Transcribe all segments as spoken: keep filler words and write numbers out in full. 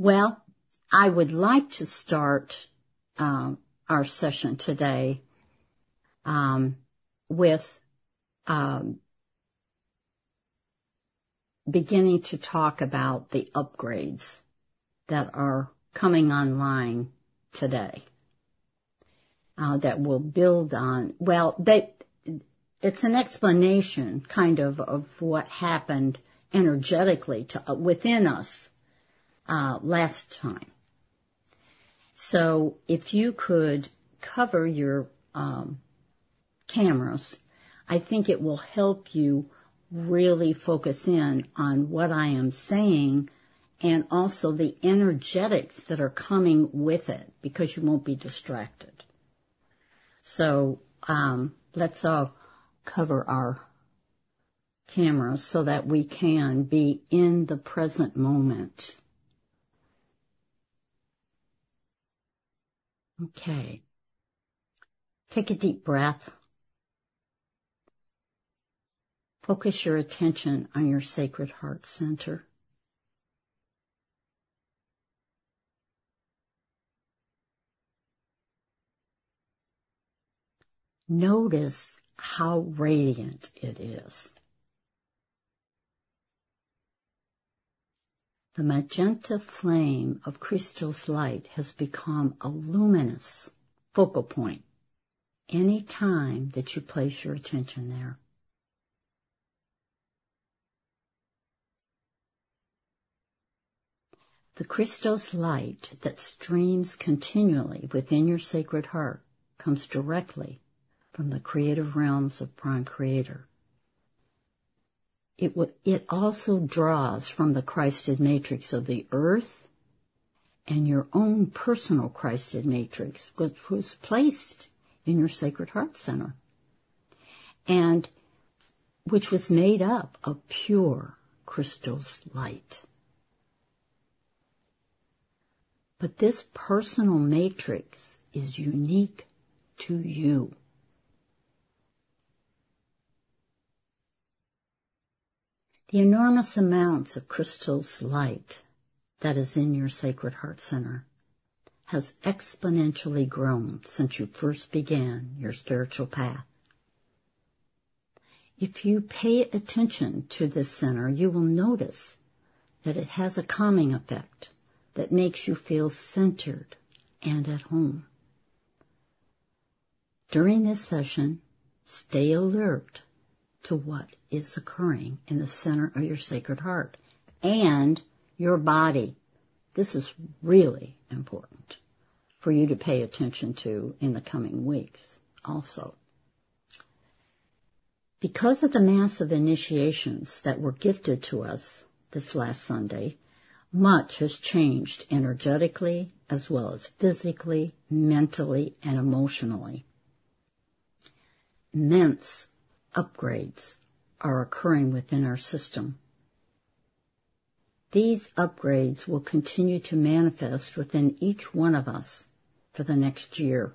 Well, I would like to start um, our session today um, with um, beginning to talk about the upgrades that are coming online today uh, that will build on, well, they, it's an explanation kind of of what happened energetically to, uh, within us uh, last time. So if you could cover your um, cameras, I think it will help you really focus in on what I am saying and also the energetics that are coming with it, because you won't be distracted. So um, let's all cover our cameras so that we can be in the present moment. Okay. Take a deep breath. Focus your attention on your Sacred Heart Center. Notice how radiant it is. The magenta flame of Crystal's light has become a luminous focal point any time that you place your attention there. The Crystal's light that streams continually within your sacred heart comes directly from the creative realms of Prime Creator. It, w- it also draws from the Christed matrix of the earth and your own personal Christed matrix, which was placed in your Sacred Heart Center, and which was made up of pure crystal's light. But this personal matrix is unique to you. The enormous amounts of crystal's light that is in your Sacred Heart Center has exponentially grown since you first began your spiritual path. If you pay attention to this center, you will notice that it has a calming effect that makes you feel centered and at home. During this session, stay alert to what is occurring in the center of your Sacred Heart and your body. This is really important for you to pay attention to in the coming weeks also. Because of the massive initiations that were gifted to us this last Sunday, much has changed energetically as well as physically, mentally, and emotionally. Immense upgrades are occurring within our system. These upgrades will continue to manifest within each one of us for the next year.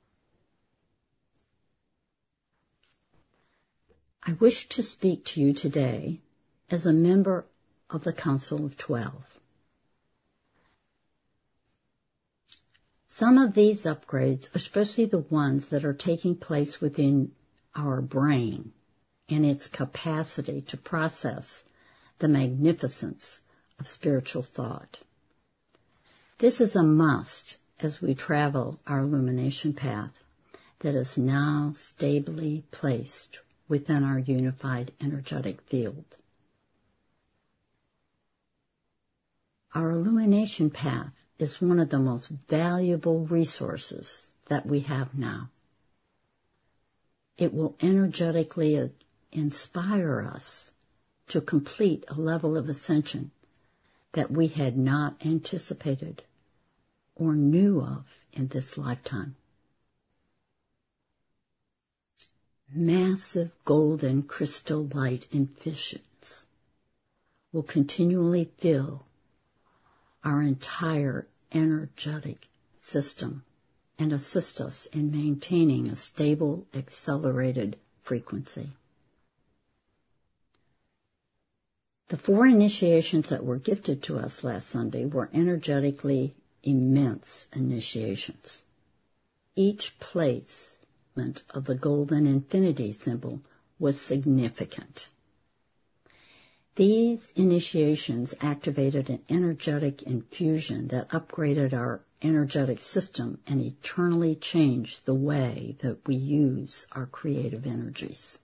I wish to speak to you today as a member of the Council of Twelve. Some of these upgrades, especially the ones that are taking place within our brain and its capacity to process the magnificence of spiritual thought. This is a must as we travel our illumination path that is now stably placed within our unified energetic field. Our illumination path is one of the most valuable resources that we have now. It will energetically inspire us to complete a level of ascension that we had not anticipated or knew of in this lifetime. Massive golden crystal light infusions will continually fill our entire energetic system and assist us in maintaining a stable, accelerated frequency. The four initiations that were gifted to us last Sunday were energetically immense initiations. Each placement of the golden infinity symbol was significant. These initiations activated an energetic infusion that upgraded our energetic system and eternally changed the way that we use our creative energies.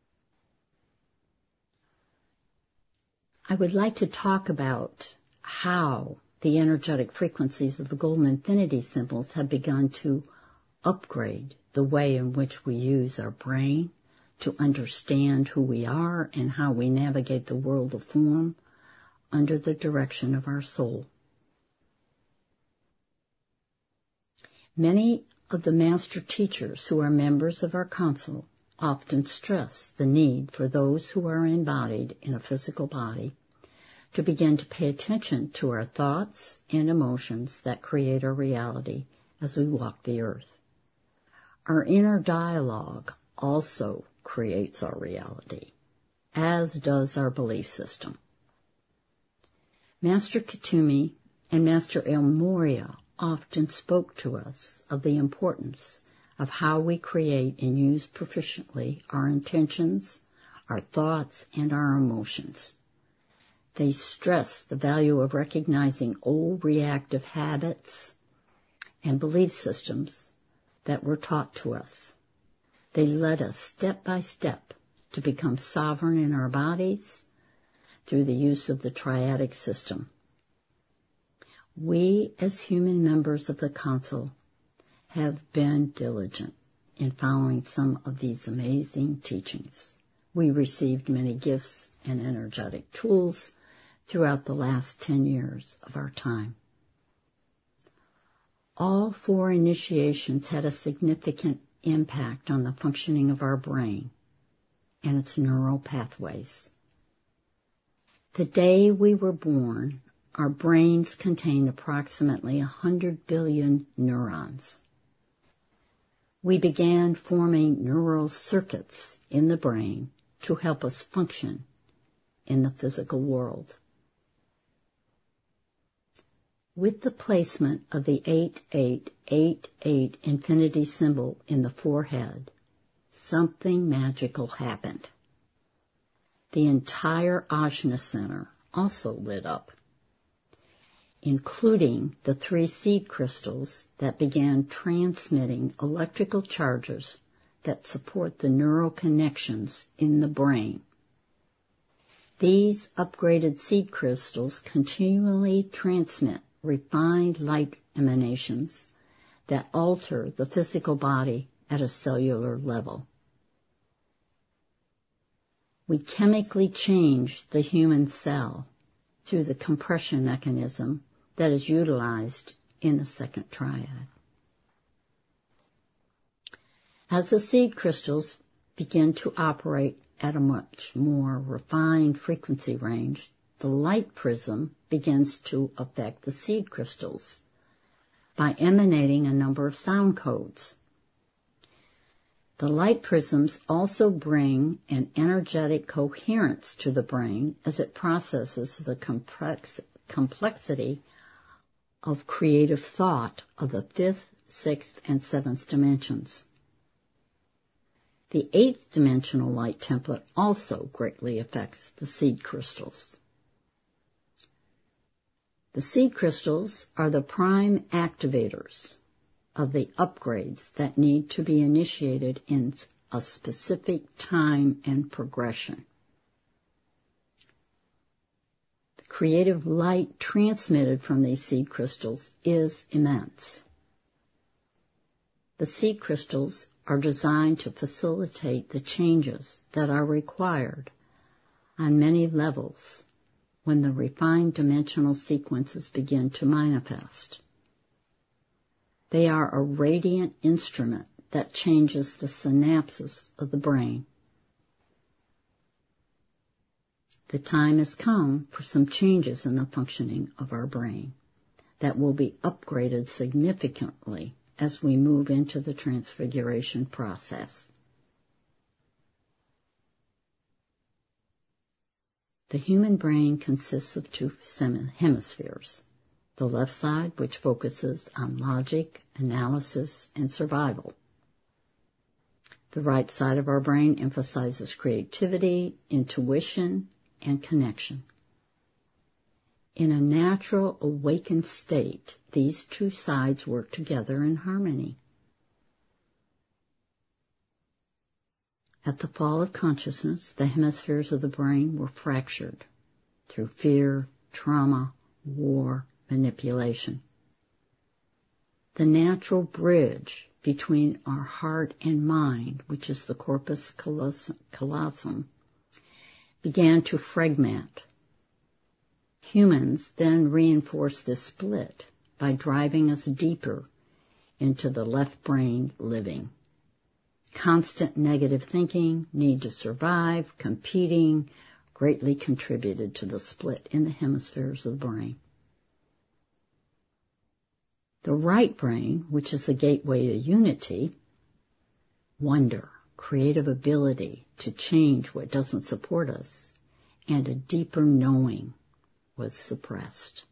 I would like to talk about how the energetic frequencies of the golden infinity symbols have begun to upgrade the way in which we use our brain to understand who we are and how we navigate the world of form under the direction of our soul. Many of the master teachers who are members of our council often stress the need for those who are embodied in a physical body to begin to pay attention to our thoughts and emotions that create our reality as we walk the earth. Our inner dialogue also creates our reality, as does our belief system. Master Kuthumi and Master El Morya often spoke to us of the importance of how we create and use proficiently our intentions, our thoughts, and our emotions. They stress the value of recognizing old reactive habits and belief systems that were taught to us. They led us step by step to become sovereign in our bodies through the use of the triadic system. We, as human members of the council, have been diligent in following some of these amazing teachings. We received many gifts and energetic tools throughout the last ten years of our time. All four initiations had a significant impact on the functioning of our brain and its neural pathways. The day we were born, our brains contained approximately one hundred billion neurons. We began forming neural circuits in the brain to help us function in the physical world. With the placement of the eight eight eight eight infinity symbol in the forehead, something magical happened. The entire Ajna Center also lit up, including the three seed crystals that began transmitting electrical charges that support the neural connections in the brain. These upgraded seed crystals continually transmit refined light emanations that alter the physical body at a cellular level. We chemically change the human cell through the compression mechanism that is utilized in the second triad. As the seed crystals begin to operate at a much more refined frequency range, the light prism begins to affect the seed crystals by emanating a number of sound codes. The light prisms also bring an energetic coherence to the brain as it processes the complex, complexity of creative thought of the fifth, sixth, and seventh dimensions. The eighth dimensional light template also greatly affects the seed crystals. The seed crystals are the prime activators of the upgrades that need to be initiated in a specific time and progression. The creative light transmitted from these seed crystals is immense. The seed crystals are designed to facilitate the changes that are required on many levels when the refined dimensional sequences begin to manifest. They are a radiant instrument that changes the synapses of the brain. The time has come for some changes in the functioning of our brain that will be upgraded significantly as we move into the transfiguration process. The human brain consists of two hemispheres. The left side, which focuses on logic, analysis, and survival. The right side of our brain emphasizes creativity, intuition, and connection. In a natural, awakened state, these two sides work together in harmony. At the fall of consciousness, the hemispheres of the brain were fractured through fear, trauma, war, manipulation. The natural bridge between our heart and mind, which is the corpus callosum, began to fragment. Humans then reinforced this split by driving us deeper into the left brain living. Constant negative thinking, need to survive, competing, greatly contributed to the split in the hemispheres of the brain. The right brain, which is the gateway to unity, wonder, creative ability to change what doesn't support us, and a deeper knowing was suppressed.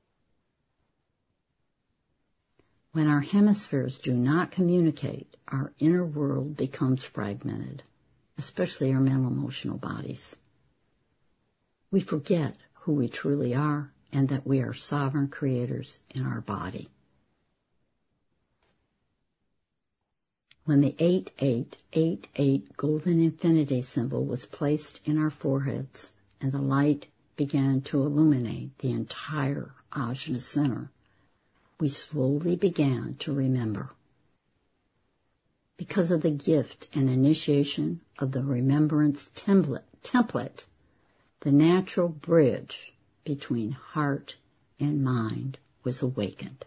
When our hemispheres do not communicate, our inner world becomes fragmented, especially our mental emotional bodies. We forget who we truly are and that we are sovereign creators in our body. When the eight eight eight eight golden infinity symbol was placed in our foreheads and the light began to illuminate the entire Ajna center, we slowly began to remember. Because of the gift and initiation of the remembrance template, template, the natural bridge between heart and mind was awakened.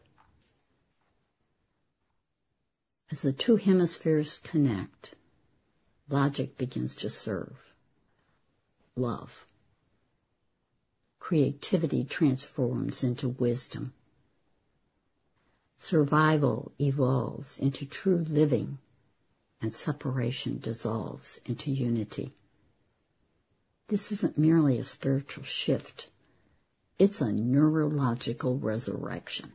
As the two hemispheres connect, logic begins to serve. Love. Creativity transforms into wisdom. Survival evolves into true living, and separation dissolves into unity. This isn't merely a spiritual shift. It's a neurological resurrection.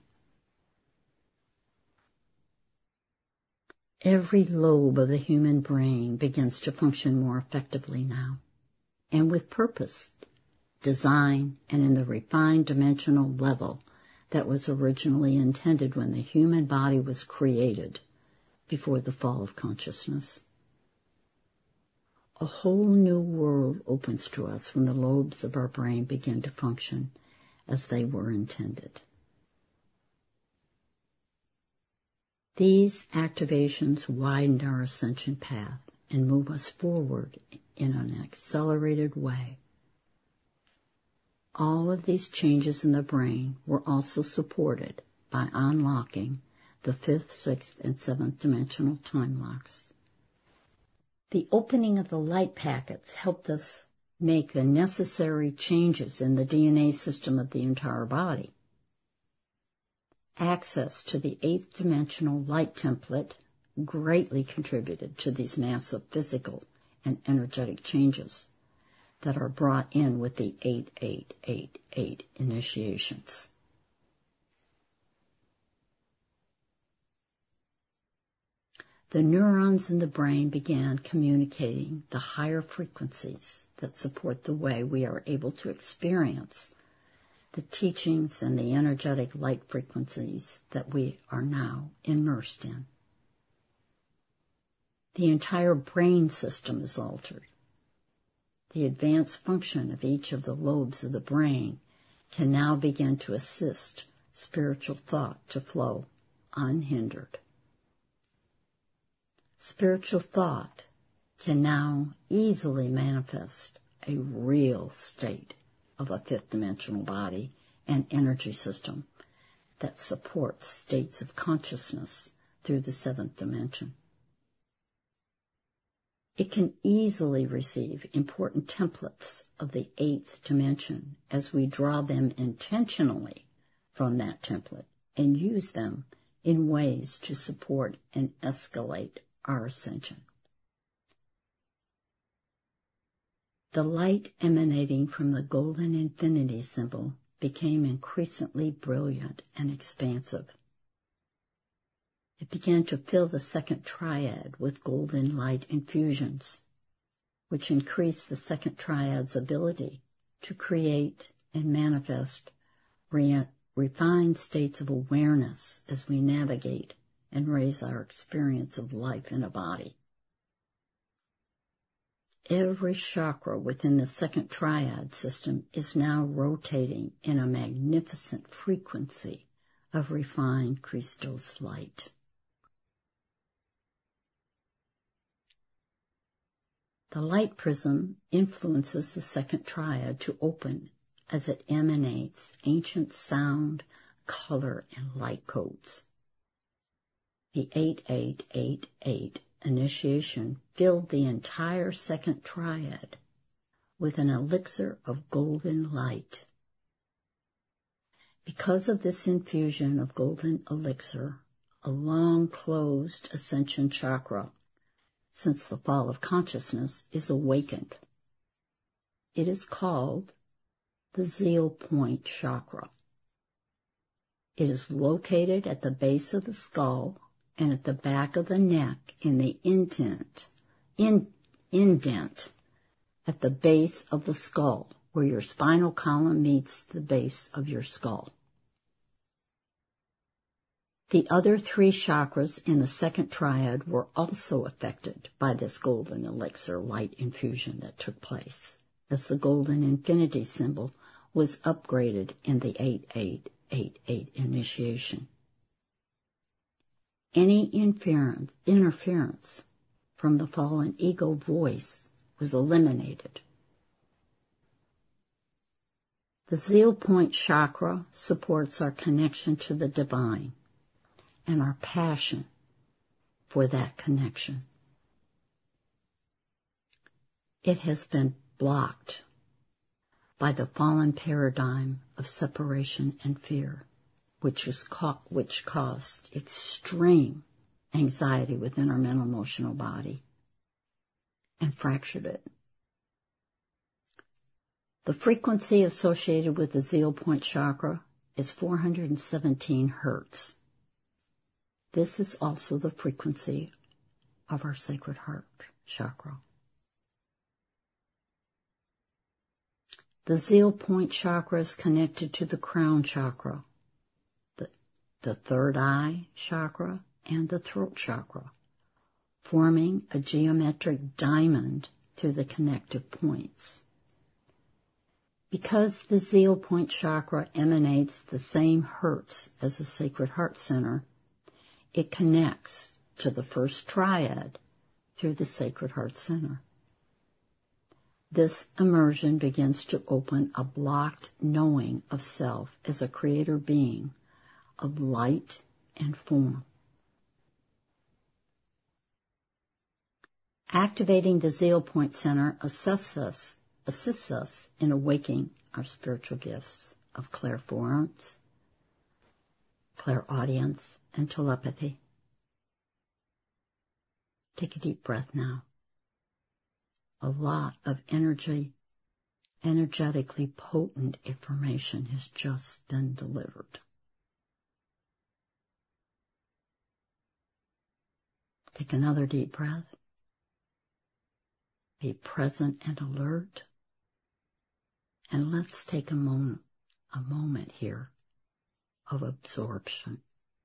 Every lobe of the human brain begins to function more effectively now, and with purpose, design, and in the refined dimensional level that was originally intended when the human body was created before the fall of consciousness. A whole new world opens to us when the lobes of our brain begin to function as they were intended. These activations widen our ascension path and move us forward in an accelerated way. All of these changes in the brain were also supported by unlocking the fifth, sixth, and seventh dimensional time locks. The opening of the light packets helped us make the necessary changes in the D N A system of the entire body. Access to the eighth dimensional light template greatly contributed to these massive physical and energetic changes that are brought in with the eight eight eight eight initiations. The neurons in the brain began communicating the higher frequencies that support the way we are able to experience the teachings and the energetic light frequencies that we are now immersed in. The entire brain system is altered. The advanced function of each of the lobes of the brain can now begin to assist spiritual thought to flow unhindered. Spiritual thought can now easily manifest a real state of a fifth dimensional body and energy system that supports states of consciousness through the seventh dimension. It can easily receive important templates of the eighth dimension as we draw them intentionally from that template and use them in ways to support and escalate our ascension. The light emanating from the golden infinity symbol became increasingly brilliant and expansive. It began to fill the second triad with golden light infusions, which increased the second triad's ability to create and manifest re- refined states of awareness as we navigate and raise our experience of life in a body. Every chakra within the second triad system is now rotating in a magnificent frequency of refined Christos light. The light prism influences the second triad to open as it emanates ancient sound, color, and light codes. The eight eight eight eight initiation filled the entire second triad with an elixir of golden light. Because of this infusion of golden elixir, a long-closed ascension chakra, since the fall of consciousness, is awakened. It is called the Zeal Point Chakra. It is located at the base of the skull and at the back of the neck in the indent, in, indent at the base of the skull, where your spinal column meets the base of your skull. The other three chakras in the second triad were also affected by this golden elixir light infusion that took place, as the golden infinity symbol was upgraded in the eight eight eight eight initiation. Any interference, interference from the fallen ego voice was eliminated. The Zeal Point chakra supports our connection to the divine and our passion for that connection. It has been blocked by the fallen paradigm of separation and fear, which is ca- which caused extreme anxiety within our mental emotional body and fractured it. The frequency associated with the Zeal Point chakra is four hundred seventeen hertz. This is also the frequency of our Sacred Heart chakra. The Zeal Point chakra is connected to the crown chakra, the, the third eye chakra, and the throat chakra, forming a geometric diamond through the connective points. Because the Zeal Point chakra emanates the same hertz as the Sacred Heart Center, it connects to the first triad through the Sacred Heart Center. This immersion begins to open a blocked knowing of self as a creator being of light and form. Activating the Zeal Point Center assists us, assists us in awakening our spiritual gifts of clairvoyance, clairaudience, and telepathy. Take a deep breath now. A lot of energy, energetically potent information has just been delivered. Take another deep breath. Be present and alert. And let's take a moment, a moment here of absorption.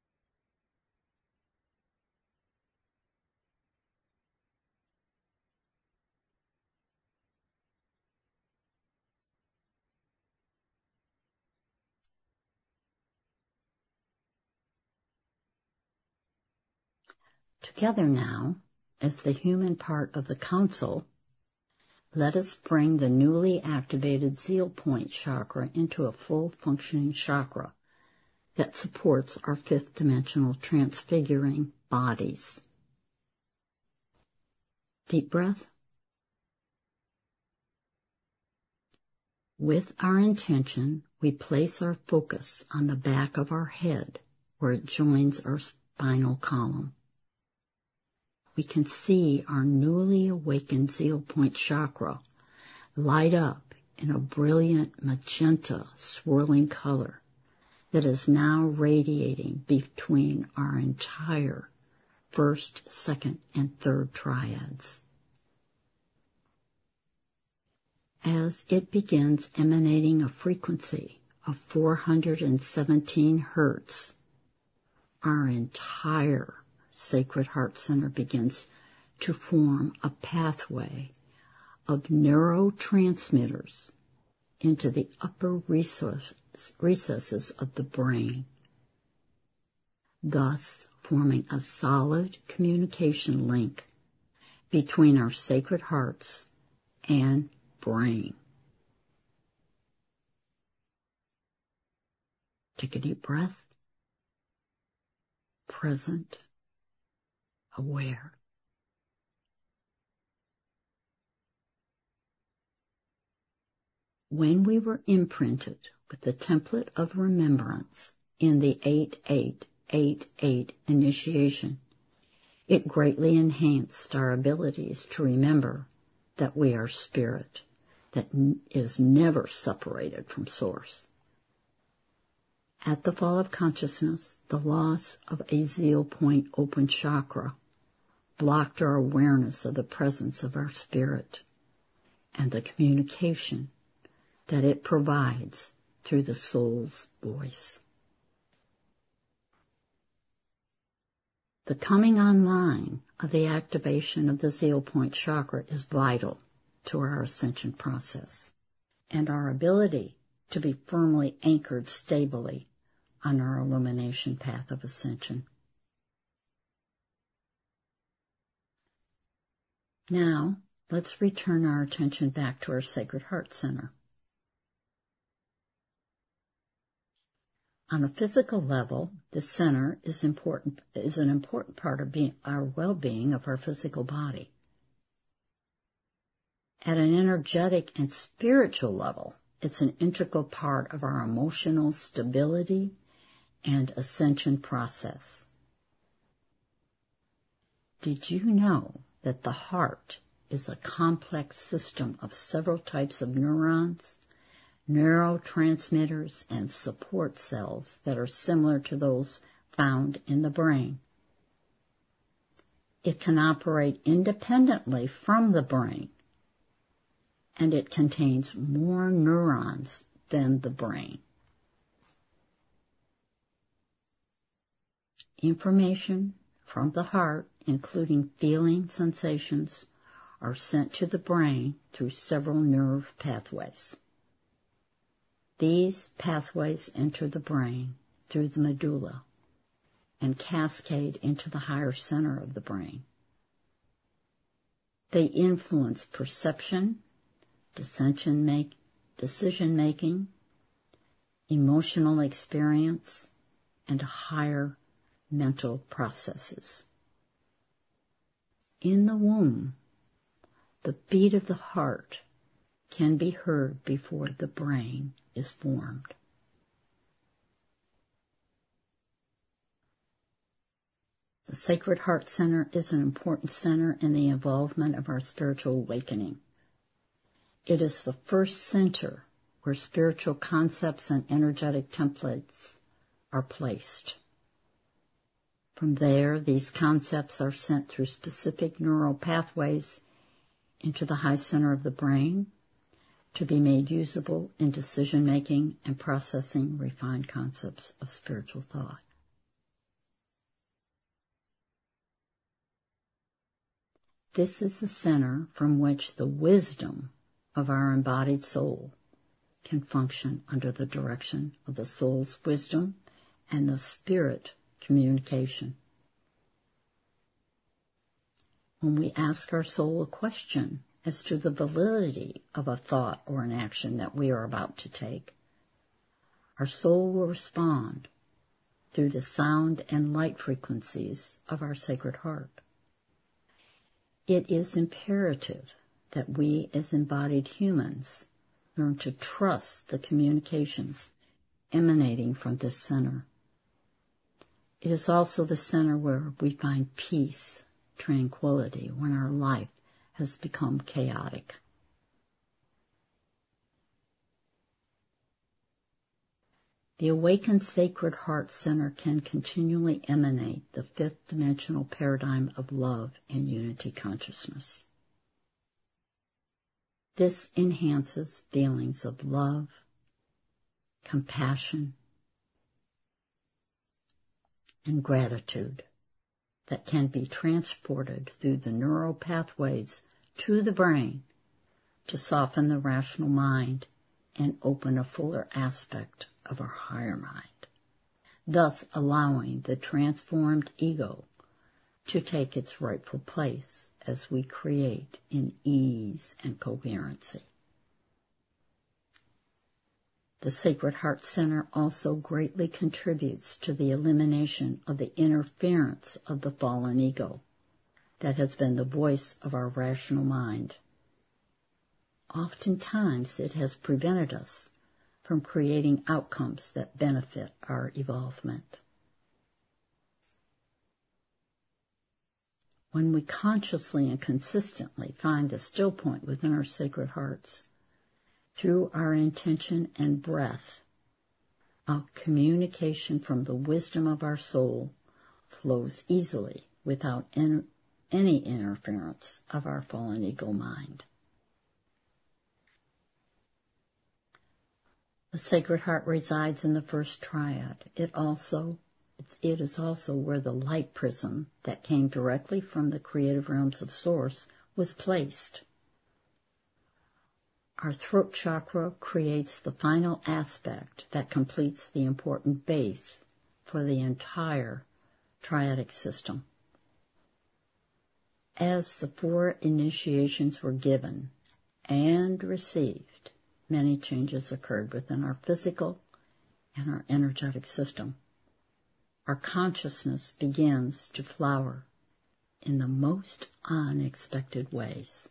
Together now, as the human part of the council, let us bring the newly activated Zeal Point chakra into a full functioning chakra that supports our fifth dimensional transfiguring bodies. Deep breath. With our intention, we place our focus on the back of our head where it joins our spinal column. We can see our newly awakened Zeal Point chakra light up in a brilliant magenta swirling color that is now radiating between our entire first, second, and third triads. As it begins emanating a frequency of four hundred seventeen hertz, our entire Sacred Heart Center begins to form a pathway of neurotransmitters into the upper recesses of the brain, thus forming a solid communication link between our sacred hearts and brain. Take a deep breath. Present, aware. When we were imprinted with the template of remembrance in the eight eight eight eight initiation, it greatly enhanced our abilities to remember that we are spirit, that is never separated from source. At the fall of consciousness, the loss of a zero point open chakra blocked our awareness of the presence of our spirit and the communication that it provides through the soul's voice. The coming online of the activation of the zero point chakra is vital to our ascension process and our ability to be firmly anchored stably on our illumination path of ascension. Now, let's return our attention back to our Sacred Heart Center. On a physical level, the center is important, is an important part of being, our well-being of our physical body. At an energetic and spiritual level, it's an integral part of our emotional stability and ascension process. Did you know that the heart is a complex system of several types of neurons, neurotransmitters, and support cells that are similar to those found in the brain? It can operate independently from the brain, and it contains more neurons than the brain. Information from the heart, including feeling sensations, are sent to the brain through several nerve pathways. These pathways enter the brain through the medulla and cascade into the higher center of the brain. They influence perception, decision-making, emotional experience, and higher mental processes. In the womb, the beat of the heart can be heard before the brain is formed. The Sacred Heart Center is an important center in the involvement of our spiritual awakening. It is the first center where spiritual concepts and energetic templates are placed. From there, these concepts are sent through specific neural pathways into the high center of the brain to be made usable in decision-making and processing refined concepts of spiritual thought. This is the center from which the wisdom of our embodied soul can function under the direction of the soul's wisdom and the spirit communication. When we ask our soul a question as to the validity of a thought or an action that we are about to take, our soul will respond through the sound and light frequencies of our Sacred Heart. It is imperative that we as embodied humans learn to trust the communications emanating from this center. It is also the center where we find peace, tranquility when our life has become chaotic. The awakened Sacred Heart Center can continually emanate the fifth dimensional paradigm of love and unity consciousness. This enhances feelings of love, compassion, and gratitude that can be transported through the neural pathways to the brain to soften the rational mind and open a fuller aspect of our higher mind, thus allowing the transformed ego to take its rightful place as we create in ease and coherency. The Sacred Heart Center also greatly contributes to the elimination of the interference of the fallen ego that has been the voice of our rational mind. Oftentimes it has prevented us from creating outcomes that benefit our evolvement. When we consciously and consistently find the still point within our sacred hearts, through our intention and breath, our communication from the wisdom of our soul flows easily without in, any interference of our fallen ego mind. The Sacred Heart resides in the first triad. It also, it is also where the light prism that came directly from the creative realms of Source was placed. Our throat chakra creates the final aspect that completes the important base for the entire triadic system. As the four initiations were given and received, many changes occurred within our physical and our energetic system. Our consciousness begins to flower in the most unexpected ways.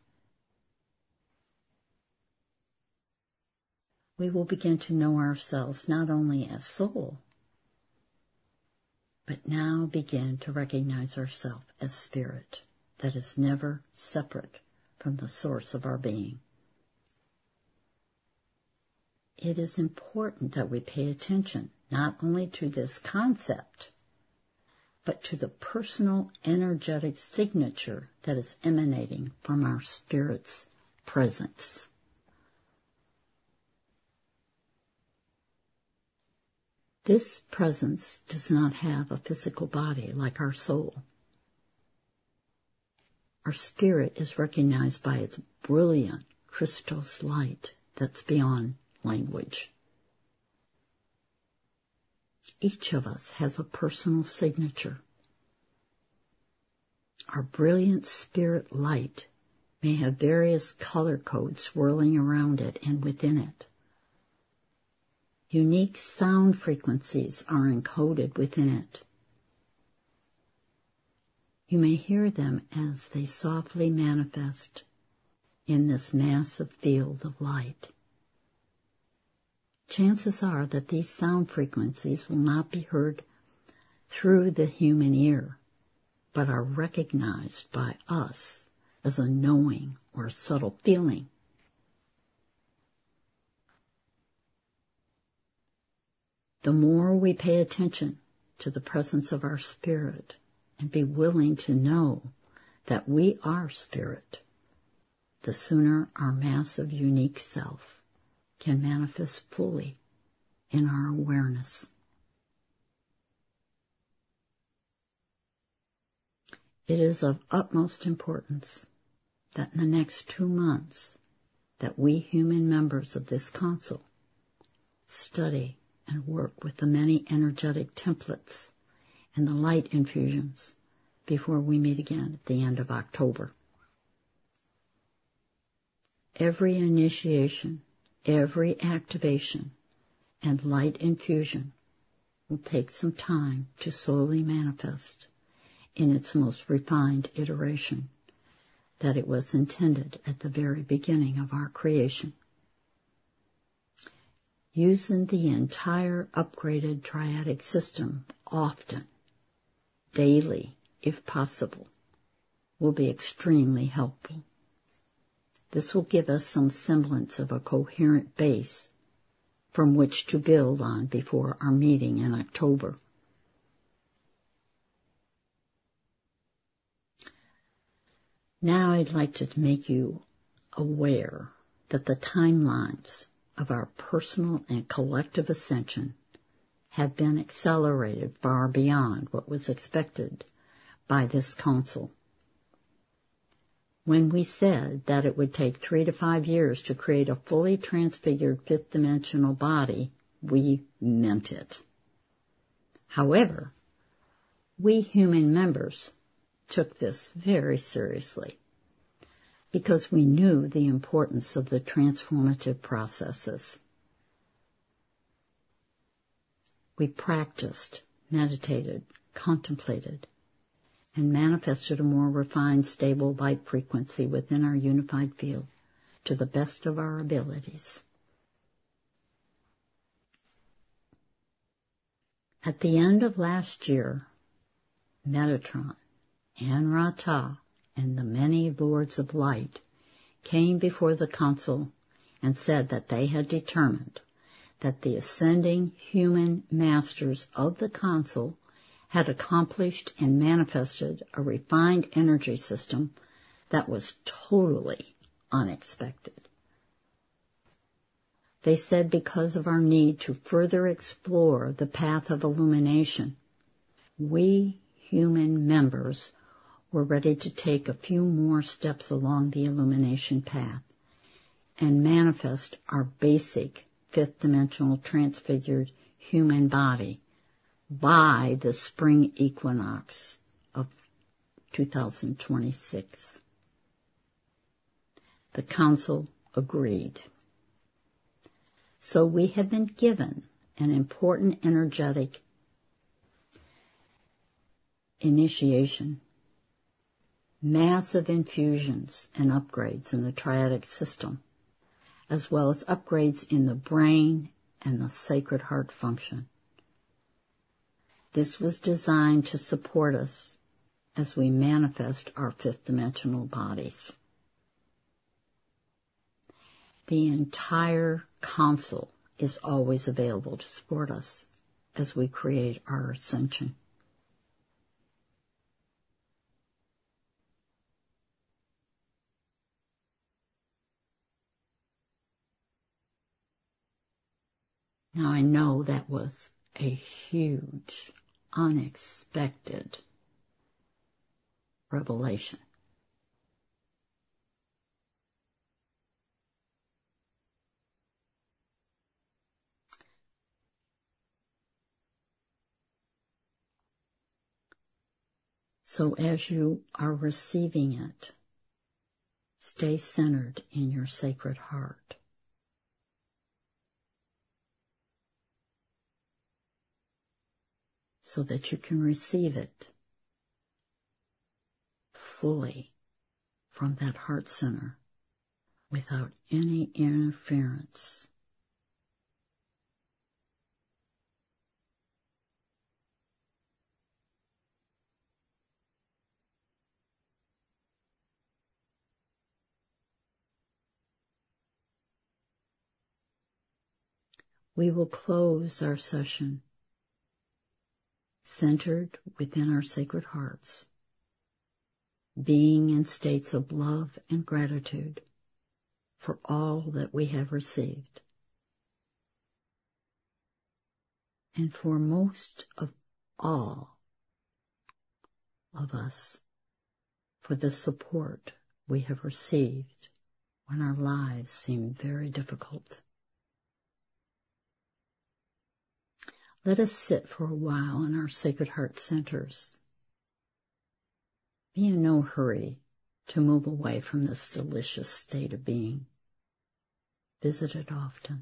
We will begin to know ourselves not only as soul, but now begin to recognize ourselves as spirit that is never separate from the source of our being. It is important that we pay attention not only to this concept, but to the personal energetic signature that is emanating from our spirit's presence. This presence does not have a physical body like our soul. Our spirit is recognized by its brilliant Christos light that's beyond language. Each of us has a personal signature. Our brilliant spirit light may have various color codes swirling around it and within it. Unique sound frequencies are encoded within it. You may hear them as they softly manifest in this massive field of light. Chances are that these sound frequencies will not be heard through the human ear, but are recognized by us as a knowing or subtle feeling. The more we pay attention to the presence of our spirit and be willing to know that we are spirit, the sooner our massive unique self can manifest fully in our awareness. It is of utmost importance that in the next two months that we human members of this council study and work with the many energetic templates and the light infusions before we meet again at the end of October. Every initiation, every activation, and light infusion will take some time to slowly manifest in its most refined iteration that it was intended at the very beginning of our creation. Using the entire upgraded triadic system often, daily, if possible, will be extremely helpful. This will give us some semblance of a coherent base from which to build on before our meeting in October. Now I'd like to make you aware that the timelines of our personal and collective ascension have been accelerated far beyond what was expected by this council. When we said that it would take three to five years to create a fully transfigured fifth-dimensional body, we meant it. However, we human members took this very seriously because we knew the importance of the transformative processes. We practiced, meditated, contemplated, and manifested a more refined, stable light frequency within our unified field to the best of our abilities. At the end of last year, Metatron, An-Ra-Ta, and the many Lords of Light came before the council and said that they had determined that the ascending human masters of the council had accomplished and manifested a refined energy system that was totally unexpected. They said because of our need to further explore the path of illumination, we human members were ready to take a few more steps along the illumination path and manifest our basic fifth-dimensional transfigured human body by the spring equinox of two thousand twenty-six. The council agreed. So we have been given an important energetic initiation, massive infusions and upgrades in the triadic system, as well as upgrades in the brain and the sacred heart function. This was designed to support us as we manifest our fifth-dimensional bodies. The entire council is always available to support us as we create our ascension. Now I know that was a huge, unexpected revelation. So as you are receiving it, stay centered in your sacred heart. So that you can receive it fully from that heart center without any interference. We will close our session centered within our sacred hearts, being in states of love and gratitude for all that we have received, and for most of all of us, for the support we have received when our lives seem very difficult. Let us sit for a while in our sacred heart centers. Be in no hurry to move away from this delicious state of being. Visit it often.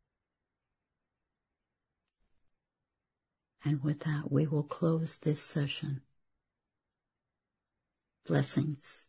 And with that, we will close this session. Blessings.